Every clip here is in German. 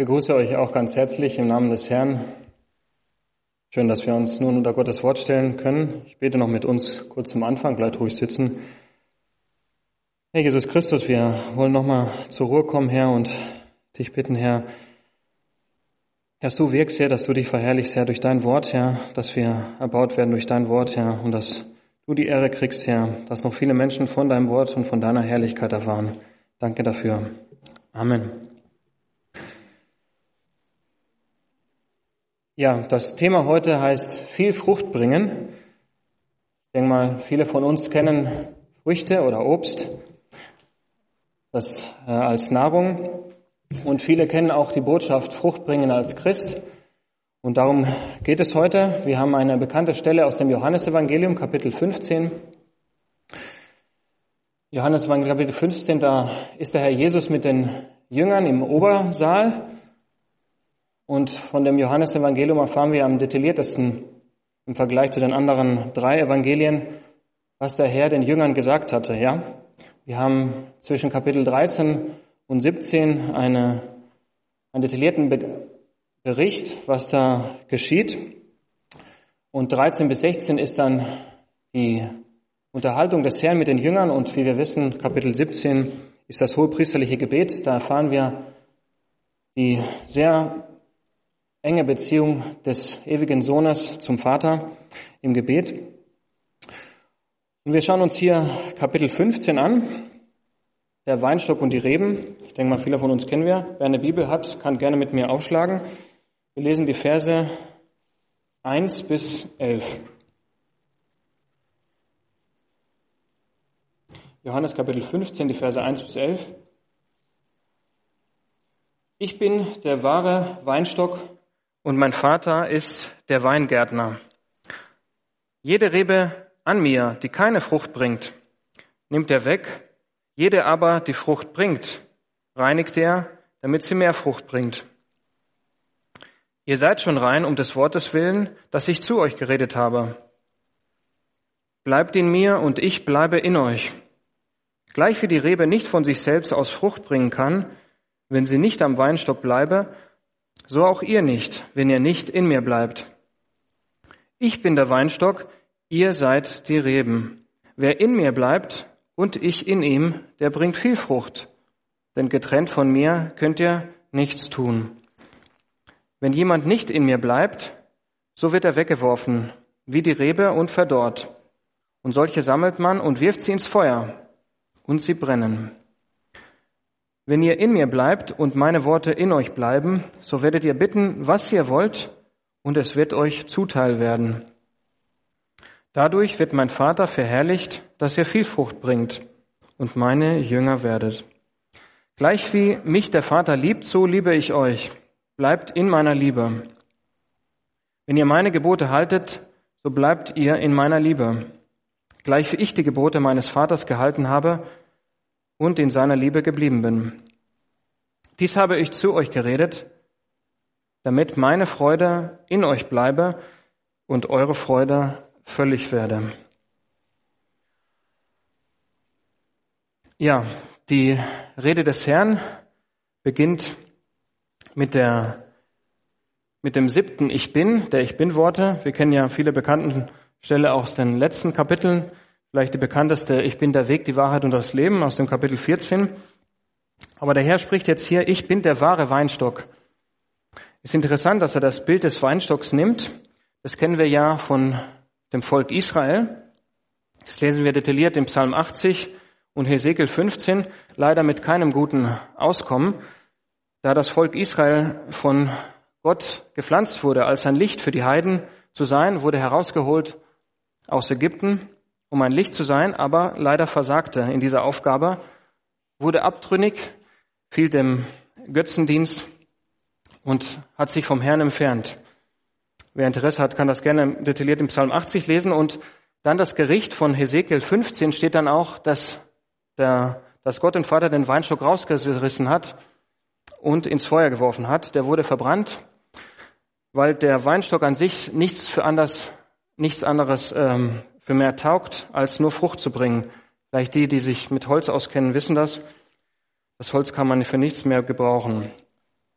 begrüße euch auch ganz herzlich im Namen des Herrn. Schön, dass wir uns nun unter Gottes Wort stellen können. Ich bete noch mit uns kurz zum Anfang, bleibt ruhig sitzen. Herr Jesus Christus, wir wollen nochmal zur Ruhe kommen, Herr, und dich bitten, Herr, dass du wirkst, Herr, dass du dich verherrlichst, Herr, durch dein Wort, Herr, dass wir erbaut werden durch dein Wort, Herr, und dass du die Ehre kriegst, Herr, dass noch viele Menschen von deinem Wort und von deiner Herrlichkeit erfahren. Danke dafür. Amen. Ja, das Thema heute heißt viel Frucht bringen. Ich denke mal, viele von uns kennen Früchte oder Obst als Nahrung und viele kennen auch die Botschaft Frucht bringen als Christ. Und darum geht es heute. Wir haben eine bekannte Stelle aus dem Johannesevangelium, Kapitel 15. Johannesevangelium, Kapitel 15, da ist der Herr Jesus mit den Jüngern im Obersaal. Und von dem Johannesevangelium erfahren wir am detailliertesten im Vergleich zu den anderen 3 Evangelien, was der Herr den Jüngern gesagt hatte. Ja, wir haben zwischen Kapitel 13 und 17 einen detaillierten Bericht, was da geschieht. Und 13 bis 16 ist dann die Unterhaltung des Herrn mit den Jüngern. Und wie wir wissen, Kapitel 17 ist das hohepriesterliche Gebet. Da erfahren wir die sehr enge Beziehung des ewigen Sohnes zum Vater im Gebet. Und wir schauen uns hier Kapitel 15 an, der Weinstock und die Reben. Ich denke mal, viele von uns kennen wir. Wer eine Bibel hat, kann gerne mit mir aufschlagen. Wir lesen die Verse 1 bis 11. Johannes Kapitel 15, die Verse 1 bis 11. Ich bin der wahre Weinstock und mein Vater ist der Weingärtner. Jede Rebe an mir, die keine Frucht bringt, nimmt er weg. Jede aber, die Frucht bringt, reinigt er, damit sie mehr Frucht bringt. Ihr seid schon rein um des Wortes willen, das ich zu euch geredet habe. Bleibt in mir und ich bleibe in euch. Gleich wie die Rebe nicht von sich selbst aus Frucht bringen kann, wenn sie nicht am Weinstock bleibe, so auch ihr nicht, wenn ihr nicht in mir bleibt. Ich bin der Weinstock, ihr seid die Reben. Wer in mir bleibt und ich in ihm, der bringt viel Frucht. Denn getrennt von mir könnt ihr nichts tun. Wenn jemand nicht in mir bleibt, so wird er weggeworfen, wie die Rebe und verdorrt. Und solche sammelt man und wirft sie ins Feuer, und sie brennen. Wenn ihr in mir bleibt und meine Worte in euch bleiben, so werdet ihr bitten, was ihr wollt, und es wird euch zuteil werden. Dadurch wird mein Vater verherrlicht, dass ihr viel Frucht bringt und meine Jünger werdet. Gleich wie mich der Vater liebt, so liebe ich euch. Bleibt in meiner Liebe. Wenn ihr meine Gebote haltet, so bleibt ihr in meiner Liebe. Gleich wie ich die Gebote meines Vaters gehalten habe und in seiner Liebe geblieben bin. Dies habe ich zu euch geredet, damit meine Freude in euch bleibe und eure Freude völlig werde. Ja, die Rede des Herrn beginnt mit dem 7. Ich bin, der Ich Bin-Worte. Wir kennen ja viele bekannte Stellen aus den letzten Kapiteln. Vielleicht die bekannteste, ich bin der Weg, die Wahrheit und das Leben aus dem Kapitel 14. Aber der Herr spricht jetzt hier, ich bin der wahre Weinstock. Es ist interessant, dass er das Bild des Weinstocks nimmt. Das kennen wir ja von dem Volk Israel. Das lesen wir detailliert im Psalm 80 und Hesekiel 15, leider mit keinem guten Auskommen, da das Volk Israel von Gott gepflanzt wurde, als ein Licht für die Heiden zu sein, wurde herausgeholt aus Ägypten, um ein Licht zu sein, aber leider versagte in dieser Aufgabe, wurde abtrünnig, fiel dem Götzendienst und hat sich vom Herrn entfernt. Wer Interesse hat, kann das gerne detailliert im Psalm 80 lesen. Und dann das Gericht von Hesekiel 15 steht dann auch, dass Gott den Vater den Weinstock rausgerissen hat und ins Feuer geworfen hat. Der wurde verbrannt, weil der Weinstock an sich nichts anderes für mehr taugt, als nur Frucht zu bringen. Vielleicht die sich mit Holz auskennen, wissen das. Das Holz kann man für nichts mehr gebrauchen.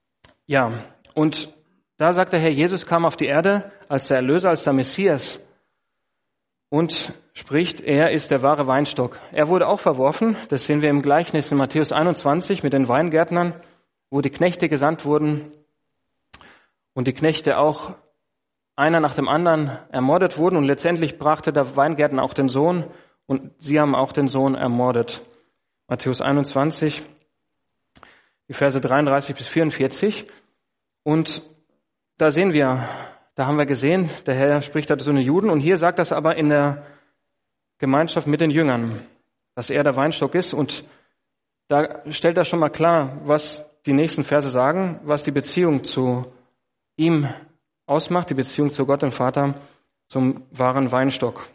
Ja, und da sagt der Herr, Jesus kam auf die Erde als der Erlöser, als der Messias und spricht, er ist der wahre Weinstock. Er wurde auch verworfen, das sehen wir im Gleichnis in Matthäus 21 mit den Weingärtnern, wo die Knechte gesandt wurden und die Knechte auch einer nach dem anderen ermordet wurden und letztendlich brachte der Weingärtner auch den Sohn und sie haben auch den Sohn ermordet. Matthäus 21, die Verse 33 bis 44. Und da sehen wir, da haben wir gesehen, der Herr spricht da zu den Juden und hier sagt das aber in der Gemeinschaft mit den Jüngern, dass er der Weinstock ist und da stellt er schon mal klar, was die nächsten Verse sagen, was die Beziehung zu ihm ausmacht, die Beziehung zu Gott dem Vater, zum wahren Weinstock.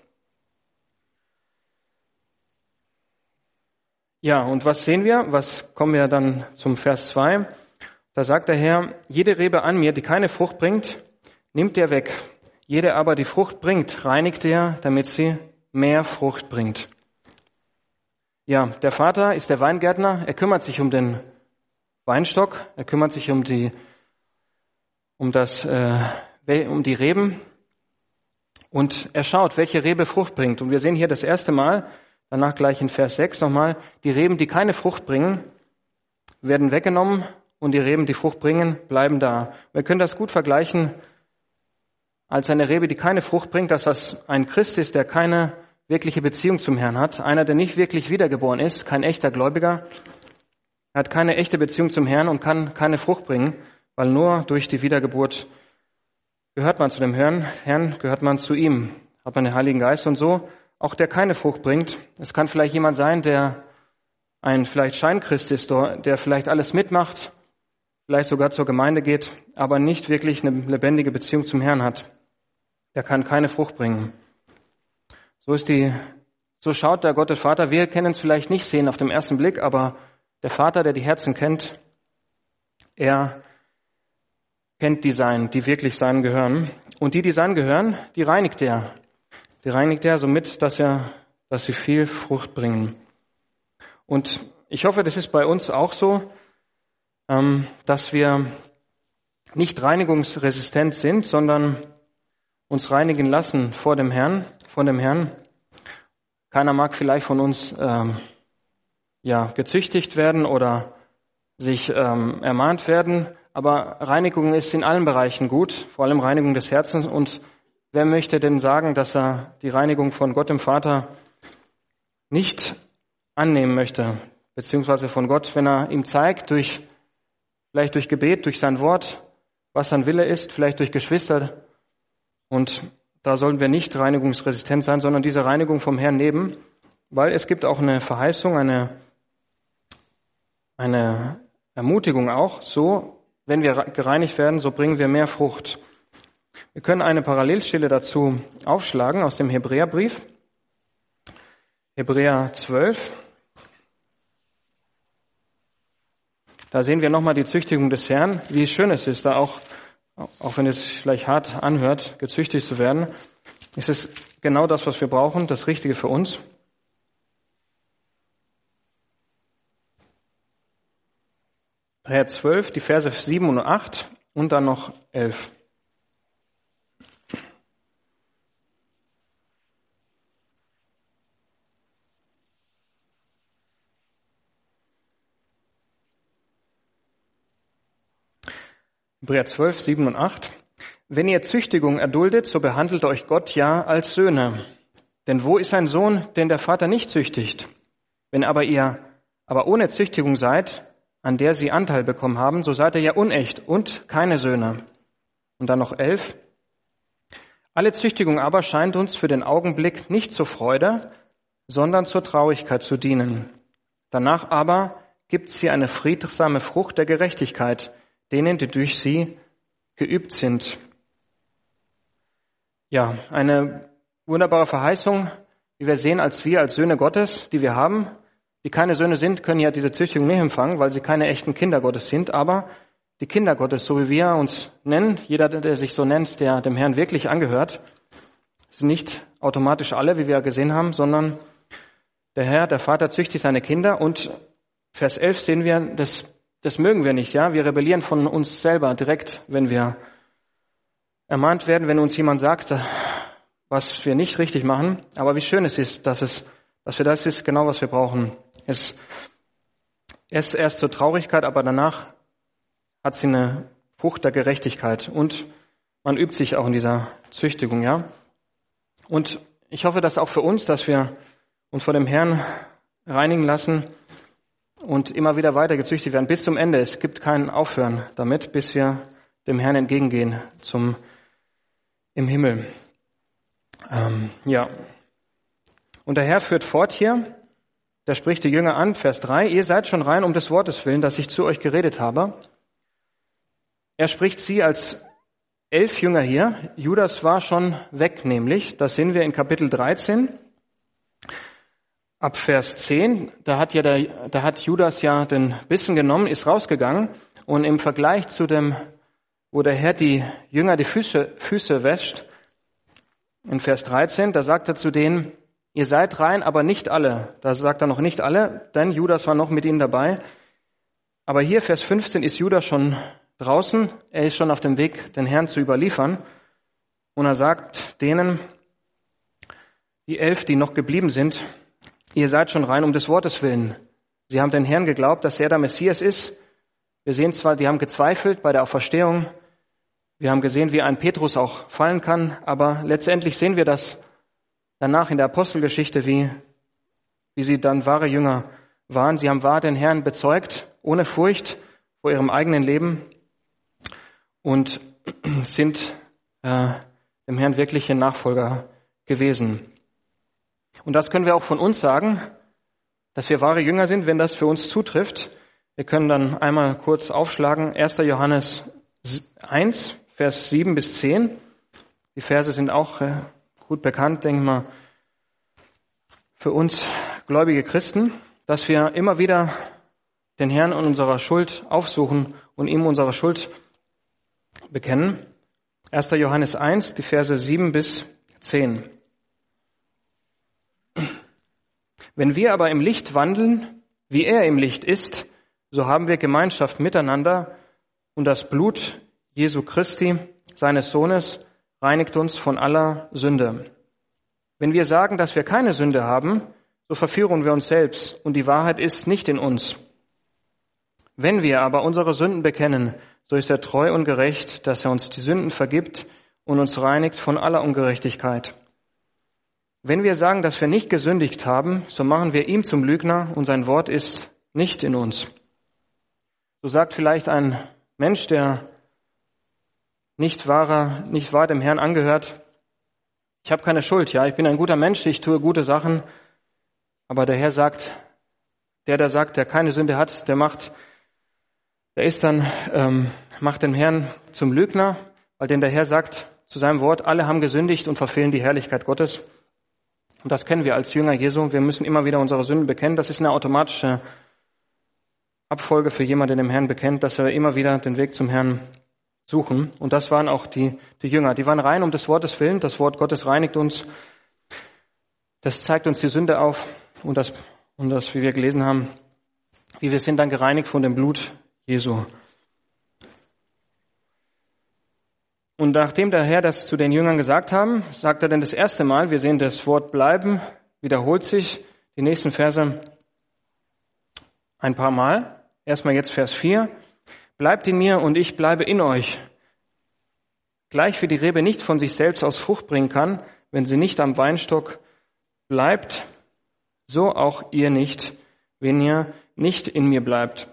Ja, und was sehen wir? Was kommen wir dann zum Vers 2? Da sagt der Herr, jede Rebe an mir, die keine Frucht bringt, nimmt er weg. Jede aber, die Frucht bringt, reinigt er, damit sie mehr Frucht bringt. Ja, der Vater ist der Weingärtner, er kümmert sich um den Weinstock, er kümmert sich um die Reben und er schaut, welche Rebe Frucht bringt. Und wir sehen hier das erste Mal, danach gleich in Vers 6 nochmal, die Reben, die keine Frucht bringen, werden weggenommen und die Reben, die Frucht bringen, bleiben da. Wir können das gut vergleichen als eine Rebe, die keine Frucht bringt, dass das ein Christ ist, der keine wirkliche Beziehung zum Herrn hat, einer, der nicht wirklich wiedergeboren ist, kein echter Gläubiger, er hat keine echte Beziehung zum Herrn und kann keine Frucht bringen, weil nur durch die Wiedergeburt gehört man zu dem Herrn, gehört man zu ihm, hat man den Heiligen Geist und so, auch der keine Frucht bringt. Es kann vielleicht jemand sein, der ein vielleicht Scheinchrist ist, der vielleicht alles mitmacht, vielleicht sogar zur Gemeinde geht, aber nicht wirklich eine lebendige Beziehung zum Herrn hat. Der kann keine Frucht bringen. So schaut der Gott, der Vater. Wir können es vielleicht nicht sehen auf den ersten Blick, aber der Vater, der die Herzen kennt, er kennt die Seinen, die wirklich Seinen gehören. Und die Seinen gehören, die reinigt er. Die reinigt er somit, dass sie viel Frucht bringen. Und ich hoffe, das ist bei uns auch so, dass wir nicht reinigungsresistent sind, sondern uns reinigen lassen von dem Herrn. Keiner mag vielleicht von uns gezüchtigt werden oder sich ermahnt werden, aber Reinigung ist in allen Bereichen gut, vor allem Reinigung des Herzens. Und wer möchte denn sagen, dass er die Reinigung von Gott dem Vater nicht annehmen möchte, beziehungsweise von Gott, wenn er ihm zeigt, vielleicht durch Gebet, durch sein Wort, was sein Wille ist, vielleicht durch Geschwister. Und da sollen wir nicht reinigungsresistent sein, sondern diese Reinigung vom Herrn nehmen, weil es gibt auch eine Verheißung, eine Ermutigung auch, so, wenn wir gereinigt werden, so bringen wir mehr Frucht. Wir können eine Parallelstelle dazu aufschlagen aus dem Hebräerbrief, Hebräer 12. Da sehen wir nochmal die Züchtigung des Herrn, wie schön es ist, da auch wenn es vielleicht hart anhört, gezüchtigt zu werden, ist es genau das, was wir brauchen, das Richtige für uns. Hebräer 12, die Verse 7 und 8 und dann noch 11. Hebräer 12, 7 und 8. Wenn ihr Züchtigung erduldet, so behandelt euch Gott ja als Söhne. Denn wo ist ein Sohn, den der Vater nicht züchtigt? Wenn aber ihr ohne Züchtigung seid, an der sie Anteil bekommen haben, so seid ihr ja unecht und keine Söhne. Und dann noch 11. Alle Züchtigung aber scheint uns für den Augenblick nicht zur Freude, sondern zur Traurigkeit zu dienen. Danach aber gibt sie eine friedsame Frucht der Gerechtigkeit, denen, die durch sie geübt sind. Ja, eine wunderbare Verheißung, wie wir sehen, als Söhne Gottes, die wir haben, die keine Söhne sind, können ja diese Züchtigung nicht empfangen, weil sie keine echten Kinder Gottes sind, aber die Kinder Gottes, so wie wir uns nennen, jeder, der sich so nennt, der dem Herrn wirklich angehört, sind nicht automatisch alle, wie wir ja gesehen haben, sondern der Herr, der Vater züchtigt seine Kinder und Vers 11 sehen wir, das das mögen wir nicht, ja. Wir rebellieren von uns selber direkt, wenn wir ermahnt werden, wenn uns jemand sagt, was wir nicht richtig machen. Aber wie schön es ist, dass das ist genau, was wir brauchen. Es ist erst zur Traurigkeit, aber danach hat sie eine Frucht der Gerechtigkeit. Und man übt sich auch in dieser Züchtigung, ja. Und ich hoffe, dass auch für uns, dass wir uns vor dem Herrn reinigen lassen und immer wieder weiter gezüchtigt werden bis zum Ende. Es gibt kein Aufhören damit, bis wir dem Herrn entgegengehen im Himmel. Ja. Und der Herr führt fort hier, da spricht die Jünger an, Vers 3, ihr seid schon rein um des Wortes willen, das ich zu euch geredet habe. Er spricht sie als 11 Jünger hier. Judas war schon weg, nämlich, das sehen wir in Kapitel 13, ab Vers 10. Da hat Judas ja den Bissen genommen, ist rausgegangen und im Vergleich zu dem, wo der Herr die Jünger die Füße wäscht, in Vers 13, da sagt er zu denen, ihr seid rein, aber nicht alle. Da sagt er noch nicht alle, denn Judas war noch mit ihnen dabei. Aber hier, Vers 15, ist Judas schon draußen. Er ist schon auf dem Weg, den Herrn zu überliefern. Und er sagt denen, die 11, die noch geblieben sind, ihr seid schon rein um des Wortes willen. Sie haben den Herrn geglaubt, dass er der Messias ist. Wir sehen zwar, die haben gezweifelt bei der Auferstehung. Wir haben gesehen, wie ein Petrus auch fallen kann. Aber letztendlich sehen wir das danach in der Apostelgeschichte, wie sie dann wahre Jünger waren. Sie haben wahr den Herrn bezeugt, ohne Furcht vor ihrem eigenen Leben und sind dem Herrn wirkliche Nachfolger gewesen. Und das können wir auch von uns sagen, dass wir wahre Jünger sind, wenn das für uns zutrifft. Wir können dann einmal kurz aufschlagen, 1. Johannes 1, Vers 7 bis 10. Die Verse sind auch gut bekannt, denke ich mal, für uns gläubige Christen, dass wir immer wieder den Herrn in unserer Schuld aufsuchen und ihm unsere Schuld bekennen. 1. Johannes 1, die Verse 7 bis 10. Wenn wir aber im Licht wandeln, wie er im Licht ist, so haben wir Gemeinschaft miteinander und das Blut Jesu Christi, seines Sohnes, reinigt uns von aller Sünde. Wenn wir sagen, dass wir keine Sünde haben, so verführen wir uns selbst und die Wahrheit ist nicht in uns. Wenn wir aber unsere Sünden bekennen, so ist er treu und gerecht, dass er uns die Sünden vergibt und uns reinigt von aller Ungerechtigkeit. Wenn wir sagen, dass wir nicht gesündigt haben, so machen wir ihm zum Lügner und sein Wort ist nicht in uns. So sagt vielleicht ein Mensch, der nicht wahr dem Herrn angehört, ich habe keine Schuld, ja, ich bin ein guter Mensch, ich tue gute Sachen, aber der Herr sagt, der sagt, der keine Sünde hat, macht den Herrn zum Lügner, weil denn der Herr sagt zu seinem Wort, alle haben gesündigt und verfehlen die Herrlichkeit Gottes. Und das kennen wir als Jünger Jesu. Wir müssen immer wieder unsere Sünden bekennen. Das ist eine automatische Abfolge für jemanden, der dem Herrn bekennt, dass wir immer wieder den Weg zum Herrn suchen. Und das waren auch die Jünger. Die waren rein um des Wortes willen. Das Wort Gottes reinigt uns. Das zeigt uns die Sünde auf. Und das, wie wir gelesen haben, wie wir sind dann gereinigt von dem Blut Jesu. Und nachdem der Herr das zu den Jüngern gesagt haben, sagt er dann das erste Mal, wir sehen das Wort bleiben, wiederholt sich die nächsten Verse ein paar Mal. Erstmal jetzt Vers 4. Bleibt in mir und ich bleibe in euch. Gleich wie die Rebe nicht von sich selbst aus Frucht bringen kann, wenn sie nicht am Weinstock bleibt, so auch ihr nicht, wenn ihr nicht in mir bleibt.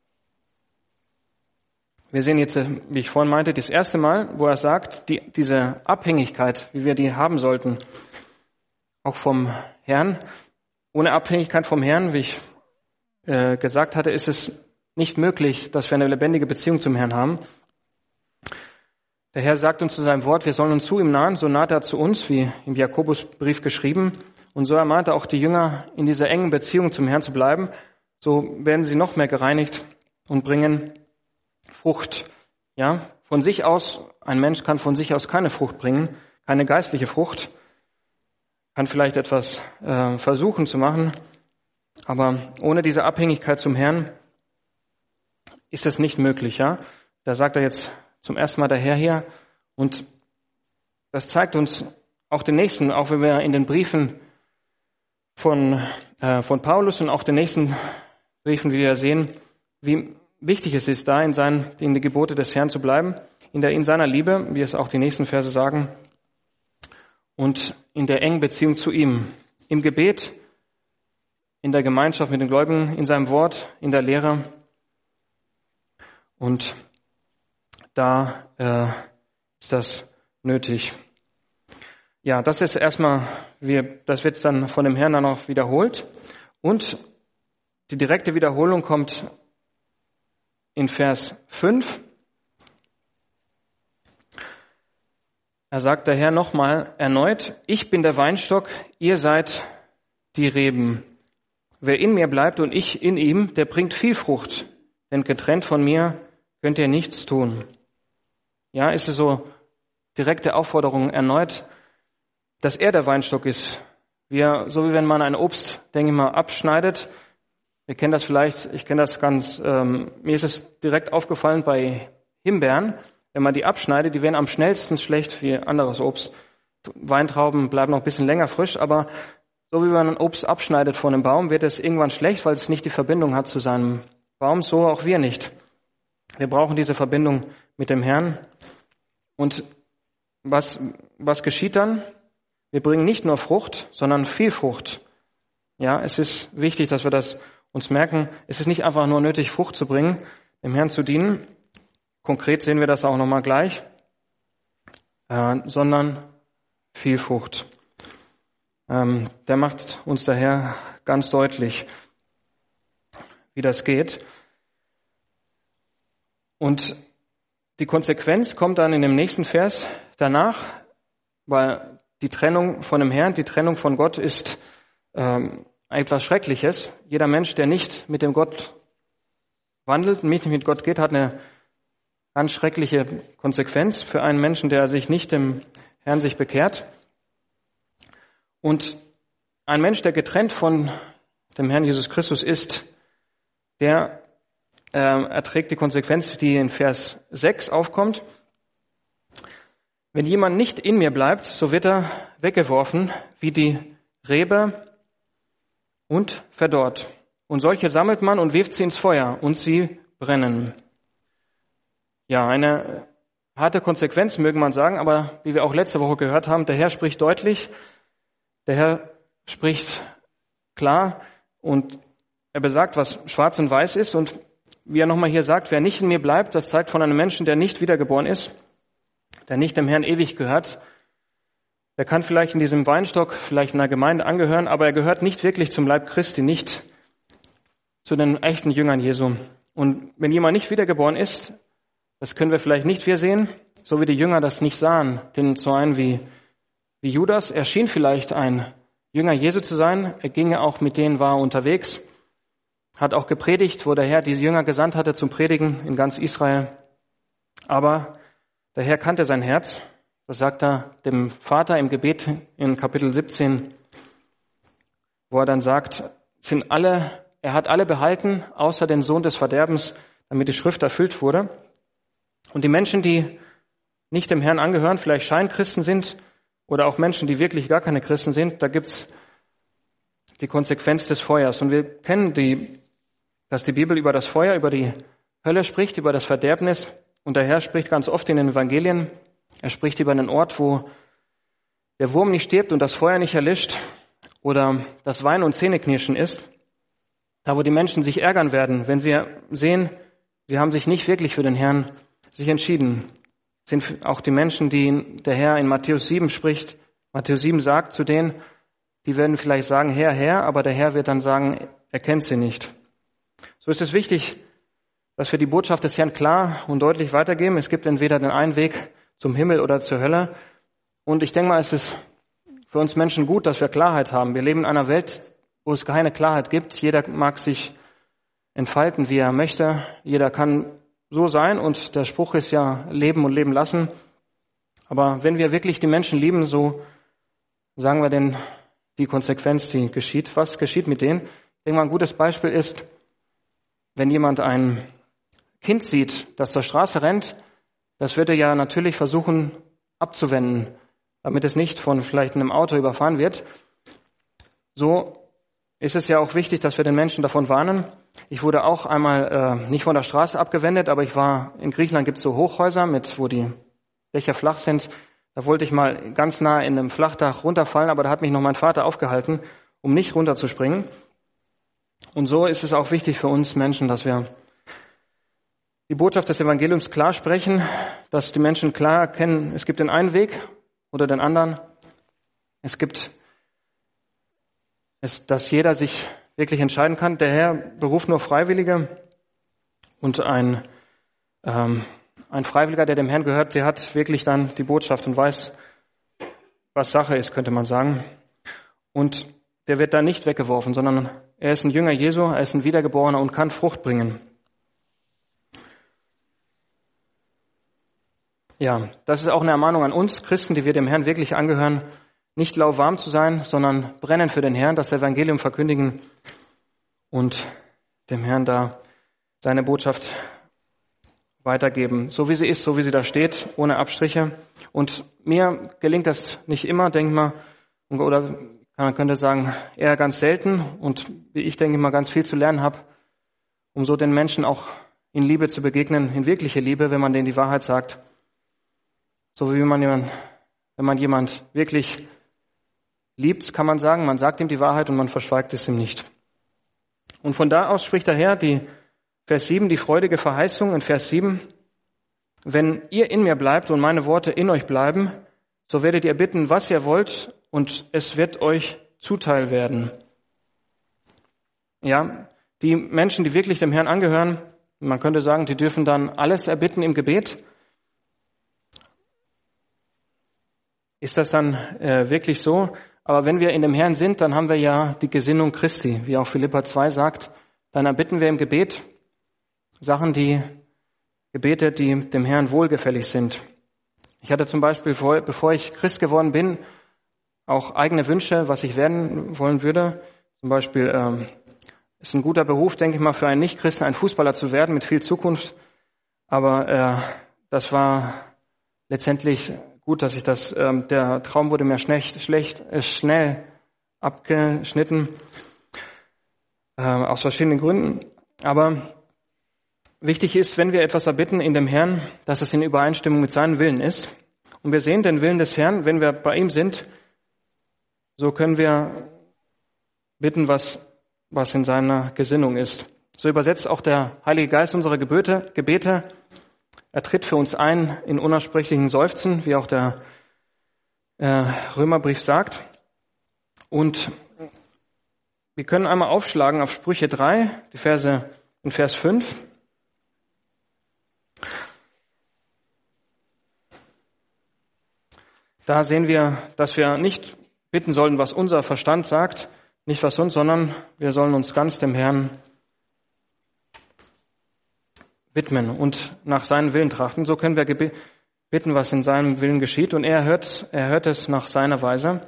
Wir sehen jetzt, wie ich vorhin meinte, das erste Mal, wo er sagt, diese Abhängigkeit, wie wir die haben sollten, auch vom Herrn. Ohne Abhängigkeit vom Herrn, wie ich gesagt hatte, ist es nicht möglich, dass wir eine lebendige Beziehung zum Herrn haben. Der Herr sagt uns zu seinem Wort, wir sollen uns zu ihm nahen, so naht er zu uns, wie im Jakobusbrief geschrieben. Und so ermahnt er auch die Jünger, in dieser engen Beziehung zum Herrn zu bleiben. So werden sie noch mehr gereinigt und bringen Frucht. Ja, von sich aus, ein Mensch kann von sich aus keine Frucht bringen, keine geistliche Frucht, kann vielleicht etwas versuchen zu machen, aber ohne diese Abhängigkeit zum Herrn ist es nicht möglich, ja. Da sagt er jetzt zum ersten Mal der Herr hier. Und das zeigt uns auch den nächsten, auch wenn wir in den Briefen von Paulus und auch den nächsten Briefen wieder sehen, wie wichtig es ist, da in die Gebote des Herrn zu bleiben, in seiner Liebe, wie es auch die nächsten Verse sagen, und in der engen Beziehung zu ihm, im Gebet, in der Gemeinschaft mit den Gläubigen, in seinem Wort, in der Lehre. Und da ist das nötig. Ja, das ist erstmal, das wird dann von dem Herrn dann auch wiederholt. Und die direkte Wiederholung kommt in Vers 5. Er sagt der Herr nochmal erneut, ich bin der Weinstock, ihr seid die Reben. Wer in mir bleibt und ich in ihm, der bringt viel Frucht, denn getrennt von mir könnt ihr nichts tun. Ja, ist es so direkte Aufforderung erneut, dass er der Weinstock ist. So wie wenn man ein Obst, denke ich mal, abschneidet. Wir kennen das vielleicht, ich kenne das mir ist es direkt aufgefallen bei Himbeeren. Wenn man die abschneidet, die werden am schnellsten schlecht wie anderes Obst. Weintrauben bleiben noch ein bisschen länger frisch, aber so wie man ein Obst abschneidet von einem Baum, wird es irgendwann schlecht, weil es nicht die Verbindung hat zu seinem Baum, so auch wir nicht. Wir brauchen diese Verbindung mit dem Herrn. Und was geschieht dann? Wir bringen nicht nur Frucht, sondern viel Frucht. Ja, es ist wichtig, dass wir das uns merken. Es ist nicht einfach nur nötig, Frucht zu bringen, dem Herrn zu dienen. Konkret sehen wir das auch nochmal gleich, sondern viel Frucht. Der macht uns daher ganz deutlich, wie das geht. Und die Konsequenz kommt dann in dem nächsten Vers danach, weil die Trennung von dem Herrn, die Trennung von Gott ist etwas Schreckliches. Jeder Mensch, der nicht mit dem Gott wandelt, nicht mit Gott geht, hat eine ganz schreckliche Konsequenz für einen Menschen, der sich nicht dem Herrn sich bekehrt. Und ein Mensch, der getrennt von dem Herrn Jesus Christus ist, der erträgt die Konsequenz, die in Vers 6 aufkommt. Wenn jemand nicht in mir bleibt, so wird er weggeworfen wie die Rebe und verdorrt. Und solche sammelt man und wirft sie ins Feuer und sie brennen. Ja, eine harte Konsequenz, möge man sagen, aber wie wir auch letzte Woche gehört haben, der Herr spricht deutlich, der Herr spricht klar und er besagt, was schwarz und weiß ist. Und wie er nochmal hier sagt, wer nicht in mir bleibt, das zeigt von einem Menschen, der nicht wiedergeboren ist, der nicht dem Herrn ewig gehört. Der kann vielleicht in diesem Weinstock, vielleicht in einer Gemeinde angehören, aber er gehört nicht wirklich zum Leib Christi, nicht zu den echten Jüngern Jesu. Und wenn jemand nicht wiedergeboren ist, das können wir vielleicht nicht wir sehen, so wie die Jünger das nicht sahen. Denn so ein wie Judas, er schien vielleicht ein Jünger Jesu zu sein. Er ging ja auch mit denen, war unterwegs, hat auch gepredigt, wo der Herr die Jünger gesandt hatte zum Predigen in ganz Israel. Aber der Herr kannte sein Herz. Das sagt er dem Vater im Gebet in Kapitel 17, wo er dann sagt, er hat alle behalten, außer den Sohn des Verderbens, damit die Schrift erfüllt wurde. Und die Menschen, die nicht dem Herrn angehören, vielleicht Scheinchristen sind oder auch Menschen, die wirklich gar keine Christen sind, da gibt's die Konsequenz des Feuers. Und wir kennen dass die Bibel über das Feuer, über die Hölle spricht, über das Verderbnis. Und der Herr spricht ganz oft in den Evangelien. Er spricht über einen Ort, wo der Wurm nicht stirbt und das Feuer nicht erlischt oder das Weinen und Zähneknirschen ist. Da, wo die Menschen sich ärgern werden, wenn sie sehen, sie haben sich nicht wirklich für den Herrn sich entschieden. Sind auch die Menschen, die der Herr in Matthäus 7 spricht. Matthäus 7 sagt zu denen, die werden vielleicht sagen, Herr, Herr, aber der Herr wird dann sagen, er kennt sie nicht. So ist es wichtig, dass wir die Botschaft des Herrn klar und deutlich weitergeben. Es gibt entweder den einen Weg zum Himmel oder zur Hölle. Und ich denke mal, es ist für uns Menschen gut, dass wir Klarheit haben. Wir leben in einer Welt, wo es keine Klarheit gibt. Jeder mag sich entfalten, wie er möchte. Jeder kann so sein und der Spruch ist ja leben und leben lassen. Aber wenn wir wirklich die Menschen lieben, so sagen wir denn die Konsequenz, die geschieht. Was geschieht mit denen? Ich denke mal, ein gutes Beispiel ist, wenn jemand ein Kind sieht, das zur Straße rennt, das wird er ja natürlich versuchen abzuwenden, damit es nicht von vielleicht einem Auto überfahren wird. So ist es ja auch wichtig, dass wir den Menschen davon warnen. Ich wurde auch einmal nicht von der Straße abgewendet, aber in Griechenland gibt es so Hochhäuser, wo die Dächer flach sind. Da wollte ich mal ganz nah in einem Flachdach runterfallen, aber da hat mich noch mein Vater aufgehalten, um nicht runterzuspringen. Und so ist es auch wichtig für uns Menschen, dass wir die Botschaft des Evangeliums klar sprechen, dass die Menschen klar erkennen, es gibt den einen Weg oder den anderen. Dass jeder sich wirklich entscheiden kann. Der Herr beruft nur Freiwillige und ein Freiwilliger, der dem Herrn gehört, der hat wirklich dann die Botschaft und weiß, was Sache ist, könnte man sagen. Und der wird da nicht weggeworfen, sondern er ist ein Jünger Jesu, er ist ein Wiedergeborener und kann Frucht bringen. Ja, das ist auch eine Ermahnung an uns Christen, die wir dem Herrn wirklich angehören, nicht lauwarm zu sein, sondern brennen für den Herrn, das Evangelium verkündigen und dem Herrn da seine Botschaft weitergeben, so wie sie ist, so wie sie da steht, ohne Abstriche. Und mir gelingt das nicht immer, denke ich mal, oder man könnte sagen, eher ganz selten und wie ich denke mal ganz viel zu lernen habe, um so den Menschen auch in Liebe zu begegnen, in wirkliche Liebe, wenn man denen die Wahrheit sagt. So wie wenn man jemand wirklich liebt, kann man sagen, man sagt ihm die Wahrheit und man verschweigt es ihm nicht. Und von da aus spricht der Herr, Vers 7, die freudige Verheißung in Vers 7, wenn ihr in mir bleibt und meine Worte in euch bleiben, so werdet ihr bitten, was ihr wollt, und es wird euch zuteil werden. Ja, die Menschen, die wirklich dem Herrn angehören, man könnte sagen, die dürfen dann alles erbitten im Gebet. Ist das dann wirklich so? Aber wenn wir in dem Herrn sind, dann haben wir ja die Gesinnung Christi, wie auch Philipper 2 sagt. Dann erbitten wir im Gebet Gebete, die dem Herrn wohlgefällig sind. Ich hatte zum Beispiel, bevor ich Christ geworden bin, auch eigene Wünsche, was ich werden wollen würde. Zum Beispiel ist ein guter Beruf, denke ich mal, für einen Nichtchristen, ein Fußballer zu werden mit viel Zukunft. Aber das war letztendlich gut, dass ich der Traum wurde mir schnell abgeschnitten, aus verschiedenen Gründen. Aber wichtig ist, wenn wir etwas erbitten in dem Herrn, dass es in Übereinstimmung mit seinem Willen ist. Und wir sehen den Willen des Herrn, wenn wir bei ihm sind, so können wir bitten, was in seiner Gesinnung ist. So übersetzt auch der Heilige Geist unsere Gebete. Er tritt für uns ein in unaussprechlichen Seufzen, wie auch der Römerbrief sagt. Und wir können einmal aufschlagen auf Sprüche 3, die Verse in Vers 5. Da sehen wir, dass wir nicht bitten sollen, was unser Verstand sagt, nicht was uns, sondern wir sollen uns ganz dem Herrn widmen und nach seinem Willen trachten. So können wir bitten, was in seinem Willen geschieht, und er hört es nach seiner Weise.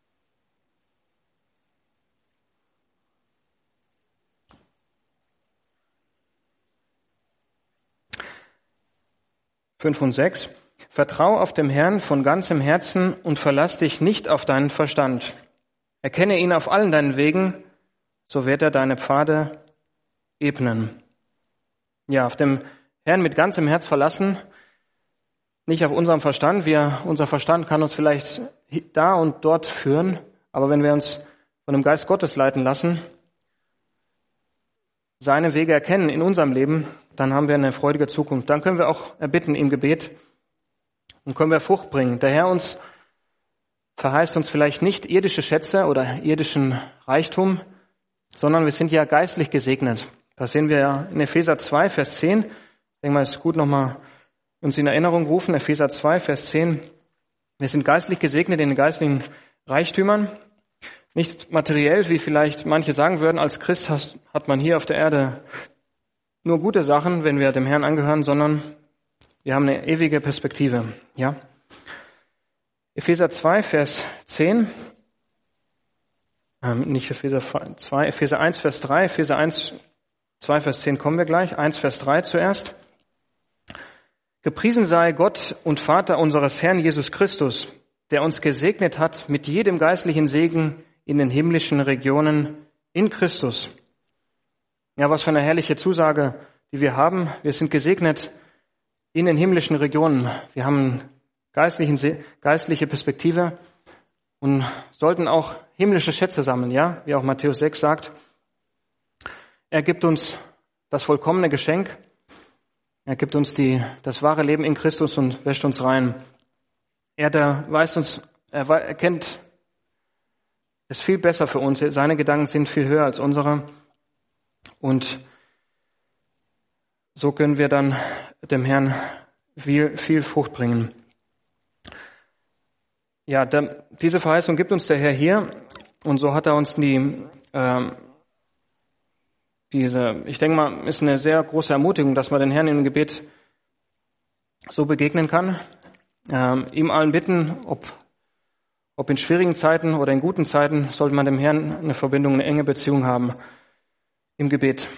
Fünf und 6. Vertrau auf dem Herrn von ganzem Herzen und verlass dich nicht auf deinen Verstand. Erkenne ihn auf allen deinen Wegen, so wird er deine Pfade ebnen. Ja, auf dem Herrn mit ganzem Herz verlassen, nicht auf unserem Verstand. Unser Verstand kann uns vielleicht da und dort führen, aber wenn wir uns von dem Geist Gottes leiten lassen, seine Wege erkennen in unserem Leben, dann haben wir eine freudige Zukunft. Dann können wir auch erbitten im Gebet und können wir Frucht bringen. Der Herr verheißt uns vielleicht nicht irdische Schätze oder irdischen Reichtum, sondern wir sind ja geistlich gesegnet. Das sehen wir ja in Epheser 2, Vers 10. Ich denke mal, es ist gut, nochmal uns in Erinnerung rufen. Epheser 2, Vers 10. Wir sind geistlich gesegnet in den geistlichen Reichtümern. Nicht materiell, wie vielleicht manche sagen würden, als Christ hat man hier auf der Erde nur gute Sachen, wenn wir dem Herrn angehören, sondern wir haben eine ewige Perspektive. Ja? Epheser 2, Vers 10. Nicht Epheser 2, Epheser 1, Vers 3. Epheser 1, 2, Vers 10 kommen wir gleich. 1, Vers 3 zuerst. Gepriesen sei Gott und Vater unseres Herrn Jesus Christus, der uns gesegnet hat mit jedem geistlichen Segen in den himmlischen Regionen in Christus. Ja, was für eine herrliche Zusage, die wir haben. Wir sind gesegnet in den himmlischen Regionen. Wir haben geistliche Perspektive und sollten auch himmlische Schätze sammeln, ja, wie auch Matthäus 6 sagt. Er gibt uns das vollkommene Geschenk. Er gibt uns das wahre Leben in Christus und wäscht uns rein. Er kennt es viel besser für uns. Seine Gedanken sind viel höher als unsere. Und so können wir dann dem Herrn viel Frucht bringen. Ja, diese Verheißung gibt uns der Herr hier. Und so hat er uns ich denke mal, ist eine sehr große Ermutigung, dass man den Herrn im Gebet so begegnen kann. Ihm allen bitten, ob in schwierigen Zeiten oder in guten Zeiten, sollte man dem Herrn eine Verbindung, eine enge Beziehung haben im Gebet.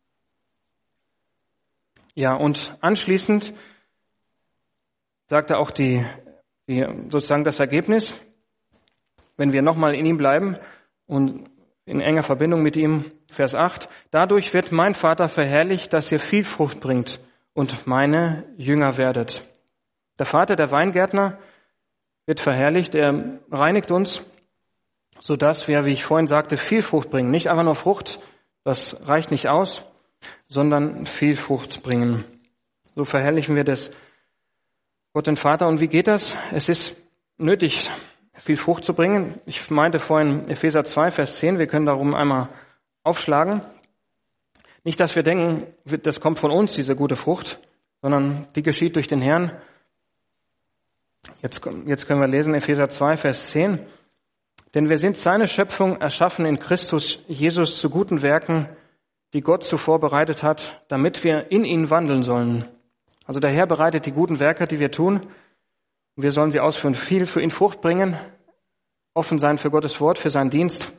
Ja, und anschließend sagt er auch sozusagen das Ergebnis, wenn wir nochmal in ihm bleiben und in enger Verbindung mit ihm, Vers 8, dadurch wird mein Vater verherrlicht, dass ihr viel Frucht bringt und meine Jünger werdet. Der Vater, der Weingärtner, wird verherrlicht, er reinigt uns, sodass wir, wie ich vorhin sagte, viel Frucht bringen. Nicht einfach nur Frucht, das reicht nicht aus, sondern viel Frucht bringen. So verherrlichen wir das Gott den Vater. Und wie geht das? Es ist nötig, viel Frucht zu bringen. Ich meinte vorhin Epheser 2, Vers 10, wir können darum einmal aufschlagen. Nicht, dass wir denken, das kommt von uns, diese gute Frucht, sondern die geschieht durch den Herrn. Jetzt können wir lesen Epheser 2, Vers 10. Denn wir sind seine Schöpfung, erschaffen in Christus Jesus zu guten Werken, die Gott zuvor bereitet hat, damit wir in ihn wandeln sollen. Also der Herr bereitet die guten Werke, die wir tun. Wir sollen sie ausführen, viel für ihn Frucht bringen, offen sein für Gottes Wort, für seinen Dienst.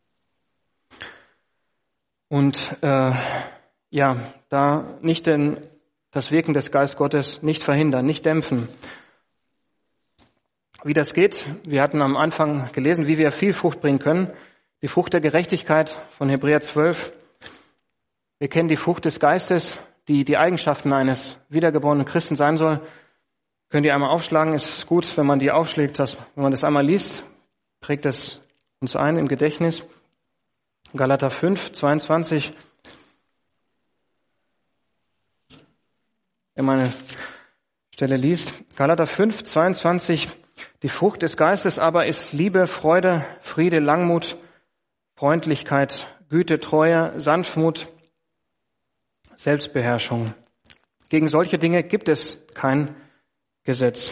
Und da nicht das Wirken des Geistes Gottes nicht verhindern, nicht dämpfen. Wie das geht, wir hatten am Anfang gelesen, wie wir viel Frucht bringen können. Die Frucht der Gerechtigkeit von Hebräer 12. Wir kennen die Frucht des Geistes, die Eigenschaften eines wiedergeborenen Christen sein soll. Könnt ihr einmal aufschlagen, ist gut, wenn man die aufschlägt, wenn man das einmal liest, prägt es uns ein im Gedächtnis. Galater 5, 22. Wenn man eine Stelle liest. Galater 5, 22. Die Frucht des Geistes aber ist Liebe, Freude, Friede, Langmut, Freundlichkeit, Güte, Treue, Sanftmut, Selbstbeherrschung. Gegen solche Dinge gibt es kein Gesetz.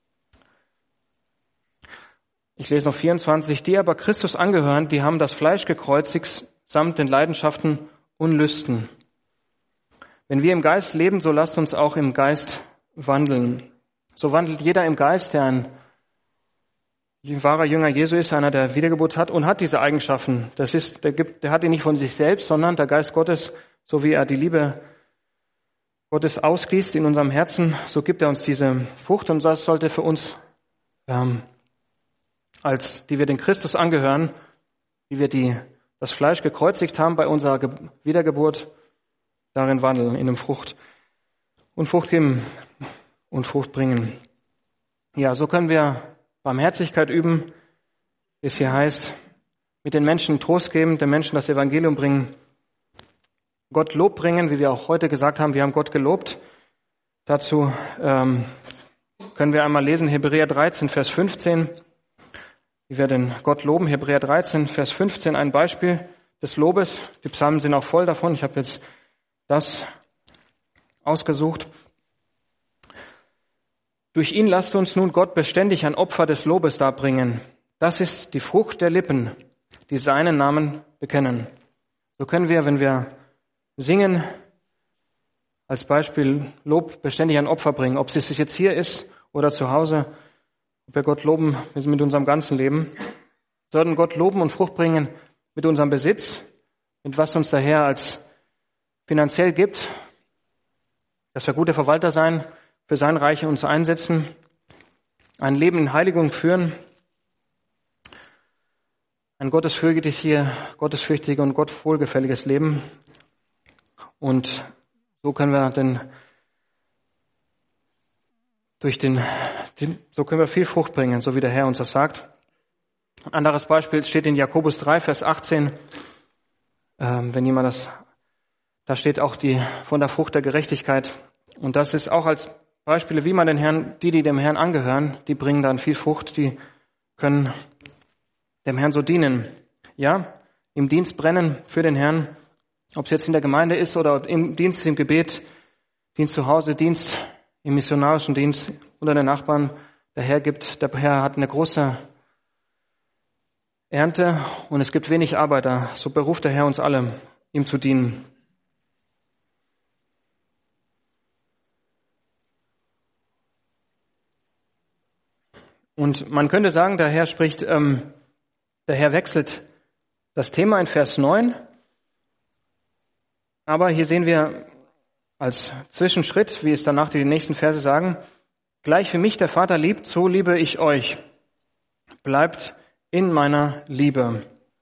Ich lese noch 24. Die aber Christus angehören, die haben das Fleisch gekreuzigt samt den Leidenschaften und Lüsten. Wenn wir im Geist leben, so lasst uns auch im Geist wandeln. So wandelt jeder im Geist, der ein wahrer Jünger Jesu ist, einer, der Wiedergeburt hat und hat diese Eigenschaften. Der hat ihn nicht von sich selbst, sondern der Geist Gottes, so wie er die Liebe Gottes ausgießt in unserem Herzen, so gibt er uns diese Frucht und das sollte für uns, die wir den Christus angehören, wie wir das Fleisch gekreuzigt haben bei unserer Wiedergeburt, darin wandeln, in dem Frucht und Frucht geben und Frucht bringen. Ja, so können wir Barmherzigkeit üben, wie es hier heißt, mit den Menschen Trost geben, den Menschen das Evangelium bringen, Gott Lob bringen, wie wir auch heute gesagt haben, wir haben Gott gelobt. Dazu können wir einmal lesen, Hebräer 13, Vers 15, wie wir den Gott loben. Hebräer 13, Vers 15, ein Beispiel des Lobes. Die Psalmen sind auch voll davon. Ich habe jetzt das ausgesucht. Durch ihn lasst uns nun Gott beständig ein Opfer des Lobes darbringen. Das ist die Frucht der Lippen, die seinen Namen bekennen. So können wir, wenn wir singen, als Beispiel Lob beständig ein Opfer bringen. Ob es jetzt hier ist oder zu Hause, ob wir Gott loben mit unserem ganzen Leben. Wir sollten Gott loben und Frucht bringen mit unserem Besitz, mit was uns der Herr als finanziell gibt, dass wir gute Verwalter sein, für sein Reich uns einsetzen, ein Leben in Heiligung führen, ein gottesfürchtiges und Gott wohlgefälliges Leben. Und so können wir so können wir viel Frucht bringen, so wie der Herr uns das sagt. Ein anderes Beispiel steht in Jakobus 3, Vers 18. Wenn jemand da steht auch von der Frucht der Gerechtigkeit. Und das ist auch als Beispiele, wie man die dem Herrn angehören, die bringen dann viel Frucht, die können dem Herrn so dienen. Ja, im Dienst brennen für den Herrn, ob es jetzt in der Gemeinde ist oder im Dienst im Gebet, Dienst zu Hause, Dienst im missionarischen Dienst unter den Nachbarn. Der Herr hat eine große Ernte und es gibt wenig Arbeiter. So beruft der Herr uns alle, ihm zu dienen. Und man könnte sagen, der Herr wechselt das Thema in Vers 9. Aber hier sehen wir als Zwischenschritt, wie es danach die nächsten Verse sagen, gleich wie mich der Vater liebt, so liebe ich euch. Bleibt in meiner Liebe.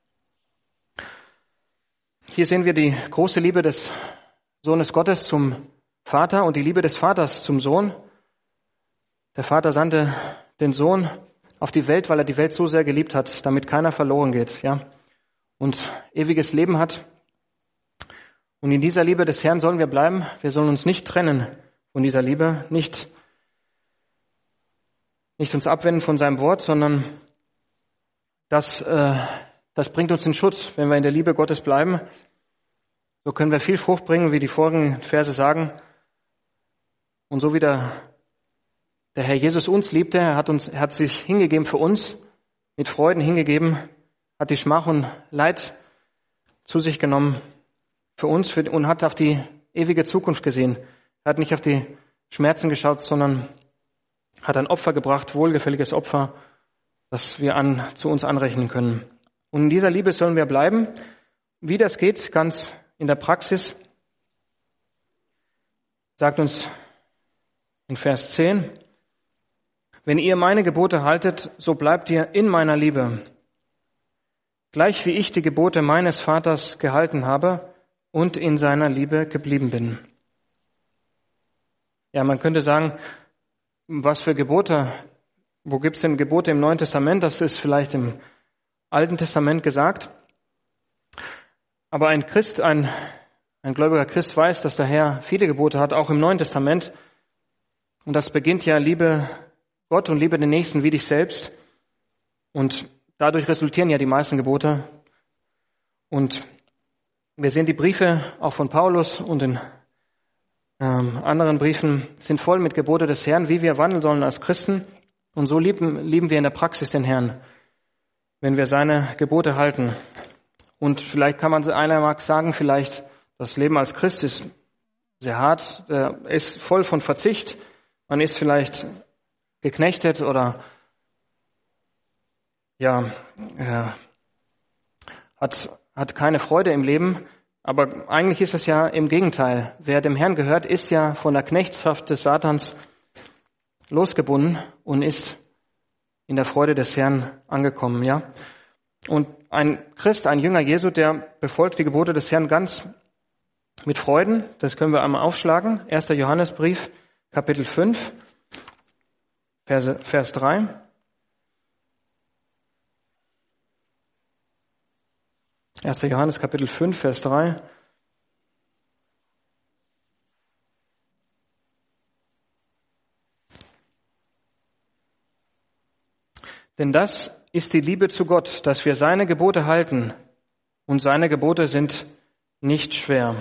Hier sehen wir die große Liebe des Sohnes Gottes zum Vater und die Liebe des Vaters zum Sohn. Der Vater sandte den Sohn auf die Welt, weil er die Welt so sehr geliebt hat, damit keiner verloren geht, ja, und ewiges Leben hat. Und in dieser Liebe des Herrn sollen wir bleiben. Wir sollen uns nicht trennen von dieser Liebe, nicht uns abwenden von seinem Wort, sondern das bringt uns in Schutz, wenn wir in der Liebe Gottes bleiben. So können wir viel Frucht bringen, wie die vorigen Verse sagen. Und so wie der Herr Jesus uns liebte, er hat sich hingegeben für uns, mit Freuden hingegeben, hat die Schmach und Leid zu sich genommen für uns und hat auf die ewige Zukunft gesehen. Er hat nicht auf die Schmerzen geschaut, sondern hat ein Opfer gebracht, wohlgefälliges Opfer, das wir zu uns anrechnen können. Und in dieser Liebe sollen wir bleiben. Wie das geht, ganz in der Praxis, sagt uns in Vers 10, wenn ihr meine Gebote haltet, so bleibt ihr in meiner Liebe, gleich wie ich die Gebote meines Vaters gehalten habe und in seiner Liebe geblieben bin. Ja, man könnte sagen, was für Gebote? Wo gibt es denn Gebote im Neuen Testament? Das ist vielleicht im Alten Testament gesagt. Aber ein gläubiger Christ weiß, dass der Herr viele Gebote hat, auch im Neuen Testament. Und das beginnt ja, liebe Gott und liebe den Nächsten wie dich selbst. Und dadurch resultieren ja die meisten Gebote. Und wir sehen die Briefe auch von Paulus und in anderen Briefen sind voll mit Gebote des Herrn, wie wir wandeln sollen als Christen. Und so lieben wir in der Praxis den Herrn, wenn wir seine Gebote halten. Und vielleicht einer mag sagen, vielleicht das Leben als Christ ist sehr hart, ist voll von Verzicht. Man ist vielleicht geknechtet oder hat keine Freude im Leben. Aber eigentlich ist es ja im Gegenteil. Wer dem Herrn gehört, ist ja von der Knechtschaft des Satans losgebunden und ist in der Freude des Herrn angekommen, ja. Und ein Christ, ein Jünger Jesu, der befolgt die Gebote des Herrn ganz mit Freuden. Das können wir einmal aufschlagen. 1. Johannesbrief, Kapitel 5, Vers 3. Erster Johannes Kapitel 5, Vers 3. Denn das ist die Liebe zu Gott, dass wir seine Gebote halten, und seine Gebote sind nicht schwer.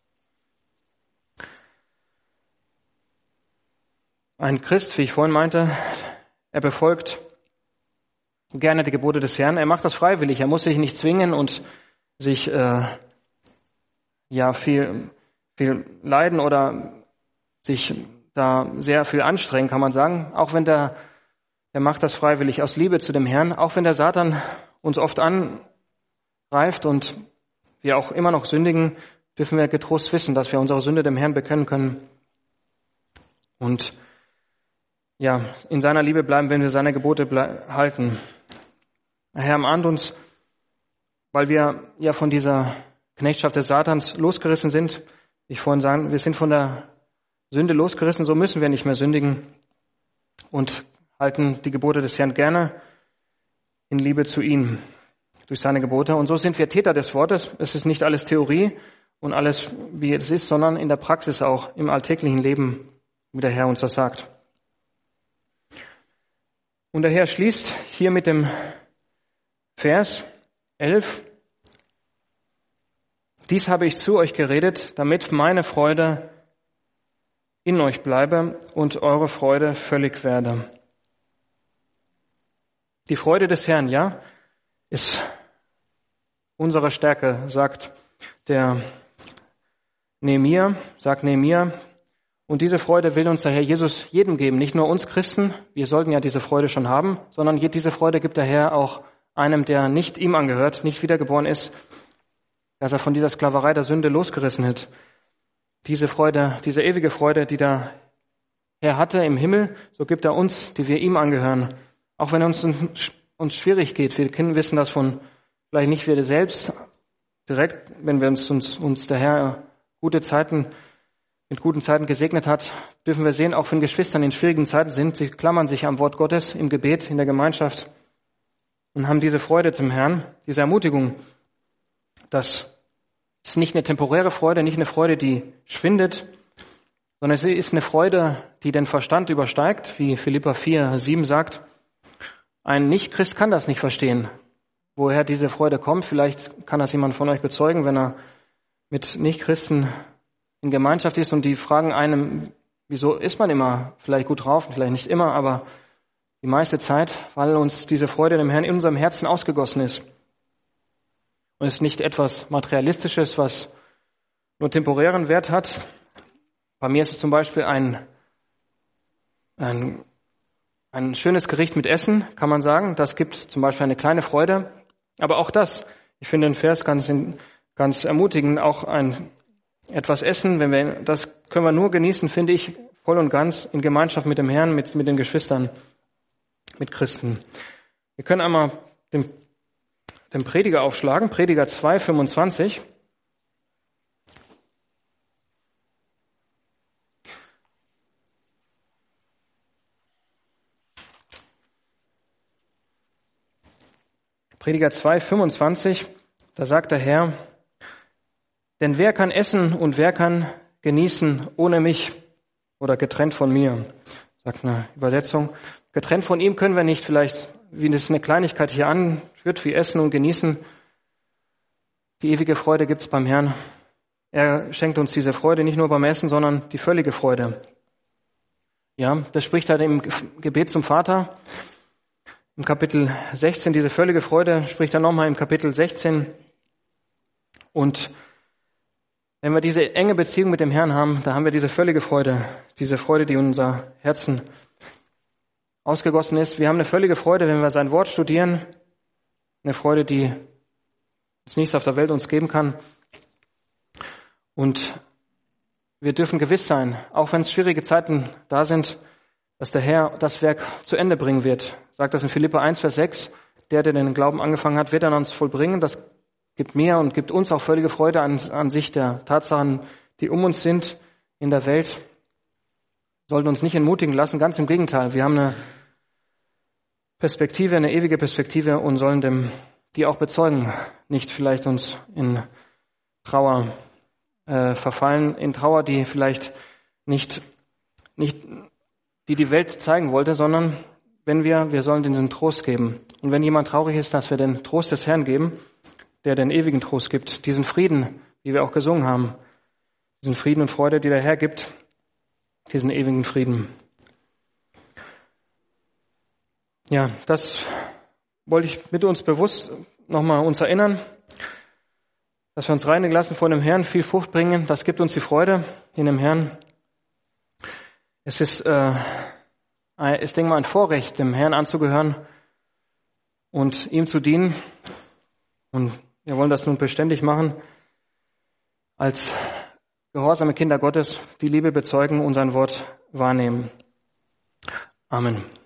Ein Christ, wie ich vorhin meinte, er befolgt gerne die Gebote des Herrn. Er macht das freiwillig. Er muss sich nicht zwingen und sich viel leiden oder sich da sehr viel anstrengen, kann man sagen. Auch wenn er macht das freiwillig aus Liebe zu dem Herrn, auch wenn der Satan uns oft angreift und wir auch immer noch sündigen, dürfen wir getrost wissen, dass wir unsere Sünde dem Herrn bekennen können. Und in seiner Liebe bleiben, wenn wir seine Gebote halten. Der Herr mahnt uns, weil wir ja von dieser Knechtschaft des Satans losgerissen sind. Ich vorhin sagen, wir sind von der Sünde losgerissen, so müssen wir nicht mehr sündigen und halten die Gebote des Herrn gerne in Liebe zu ihm durch seine Gebote. Und so sind wir Täter des Wortes. Es ist nicht alles Theorie und alles, wie es ist, sondern in der Praxis auch, im alltäglichen Leben, wie der Herr uns das sagt. Und der Herr schließt hier mit dem Vers 11. Dies habe ich zu euch geredet, damit meine Freude in euch bleibe und eure Freude völlig werde. Die Freude des Herrn, ist unsere Stärke, sagt Nehemia. Und diese Freude will uns der Herr Jesus jedem geben, nicht nur uns Christen. Wir sollten ja diese Freude schon haben, sondern diese Freude gibt der Herr auch einem, der nicht ihm angehört, nicht wiedergeboren ist, dass er von dieser Sklaverei der Sünde losgerissen hat. Diese Freude, diese ewige Freude, die der Herr hatte im Himmel, so gibt er uns, die wir ihm angehören. Auch wenn uns schwierig geht, wir Kinder wissen das von vielleicht nicht wir selbst direkt, wenn wir uns der Herr mit guten Zeiten gesegnet hat, dürfen wir sehen, auch wenn Geschwistern in schwierigen Zeiten sind, sie klammern sich am Wort Gottes im Gebet, in der Gemeinschaft und haben diese Freude zum Herrn, diese Ermutigung. Das ist nicht eine temporäre Freude, nicht eine Freude, die schwindet, sondern es ist eine Freude, die den Verstand übersteigt, wie Philipper 4,7 sagt. Ein Nicht-Christ kann das nicht verstehen, woher diese Freude kommt. Vielleicht kann das jemand von euch bezeugen, wenn er mit Nicht-Christen in Gemeinschaft ist und die fragen einem, wieso ist man immer vielleicht gut drauf, vielleicht nicht immer, aber die meiste Zeit, weil uns diese Freude dem Herrn in unserem Herzen ausgegossen ist. Und es ist nicht etwas Materialistisches, was nur temporären Wert hat. Bei mir ist es zum Beispiel ein schönes Gericht mit Essen, kann man sagen. Das gibt zum Beispiel eine kleine Freude. Aber auch das, ich finde den Vers ganz ermutigend, auch etwas Essen, das können wir nur genießen, finde ich, voll und ganz in Gemeinschaft mit dem Herrn, mit den Geschwistern, mit Christen. Wir können einmal den Prediger aufschlagen, Prediger 2,25. Prediger 2,25, da sagt der Herr, denn wer kann essen und wer kann genießen ohne mich oder getrennt von mir? Sagt eine Übersetzung. Getrennt von ihm können wir nicht, vielleicht, wie das eine Kleinigkeit hier anführt, wie Essen und Genießen. Die ewige Freude gibt's beim Herrn. Er schenkt uns diese Freude nicht nur beim Essen, sondern die völlige Freude. Ja, das spricht er im Gebet zum Vater. Im Kapitel 16, diese völlige Freude spricht er nochmal im Kapitel 16. Und wenn wir diese enge Beziehung mit dem Herrn haben, da haben wir diese völlige Freude, die in unser Herzen ausgegossen ist. Wir haben eine völlige Freude, wenn wir sein Wort studieren, eine Freude, die uns nichts auf der Welt uns geben kann. Und wir dürfen gewiss sein, auch wenn es schwierige Zeiten da sind, dass der Herr das Werk zu Ende bringen wird. Sagt das in Philipper 1, Vers 6. Der den Glauben angefangen hat, wird an uns vollbringen. Das gibt mir und gibt uns auch völlige Freude an sich der Tatsachen, die um uns sind in der Welt. Sollten uns nicht entmutigen lassen, ganz im Gegenteil. Wir haben eine Perspektive, eine ewige Perspektive und sollen die auch bezeugen, nicht vielleicht uns in Trauer verfallen, in Trauer, die vielleicht nicht die Welt zeigen wollte, sondern wir sollen diesen Trost geben. Und wenn jemand traurig ist, dass wir den Trost des Herrn geben, der den ewigen Trost gibt, diesen Frieden, wie wir auch gesungen haben, diesen Frieden und Freude, die der Herr gibt, diesen ewigen Frieden. Ja, das wollte ich mit uns bewusst nochmal uns erinnern, dass wir uns reinigen lassen vor dem Herrn, viel Frucht bringen, das gibt uns die Freude in dem Herrn. Es ist, denke ich mal, ein Vorrecht, dem Herrn anzugehören und ihm zu dienen. Und wir wollen das nun beständig machen, als gehorsame Kinder Gottes, die Liebe bezeugen und sein Wort wahrnehmen. Amen.